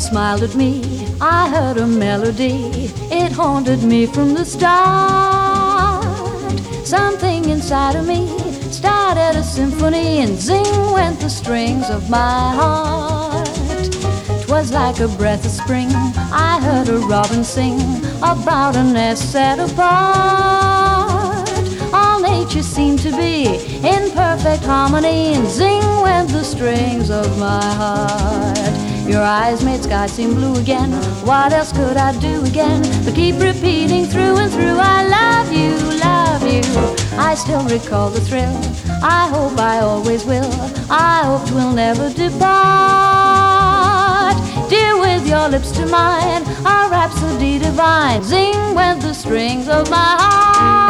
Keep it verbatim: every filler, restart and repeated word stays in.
smiled at me. I heard a melody, it haunted me from the start. Something inside of me started a symphony, and zing went the strings of my heart. 'Twas like a breath of spring, I heard a robin sing about a nest set apart. All nature seemed to be in perfect harmony, and zing went the strings of my heart. Your eyes made sky seem blue again. What else could I do again but keep repeating through and through, I love you, love you. I still recall the thrill, I hope I always will, I hope 'twill never depart. Dear, with your lips to mine, a rhapsody divine, zing went the strings of my heart.